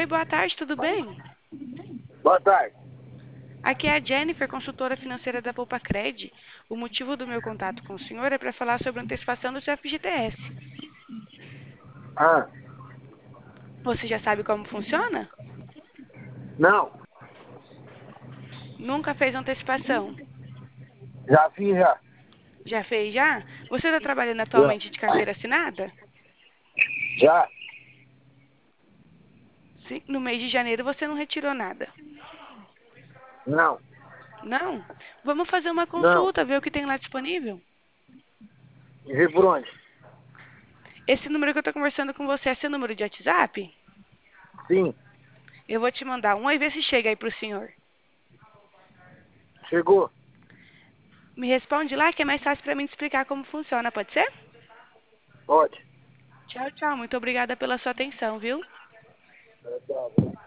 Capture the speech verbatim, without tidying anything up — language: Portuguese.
Oi, boa tarde, tudo bem? Boa tarde. Aqui é a Jennifer, consultora financeira da Poupa-Cred. O motivo do meu contato com o senhor é para falar sobre a antecipação do seu F G T S. Ah, Você já sabe como funciona? não, Nunca fez antecipação? já fiz já. Já fez já? Você está trabalhando Já. atualmente de carteira assinada? Já. Sim, no mês de janeiro você não retirou nada. Não, Não? Vamos fazer uma não. consulta, ver o que tem lá disponível. E vê por onde? Esse número que eu estou conversando com você é seu número de WhatsApp? Sim, Eu vou te mandar um e ver se chega aí para o senhor. chegou. Me responde lá que é mais fácil para mim te explicar como funciona, pode ser? Pode. Tchau, tchau. Muito obrigada pela sua atenção, viu? Tchau.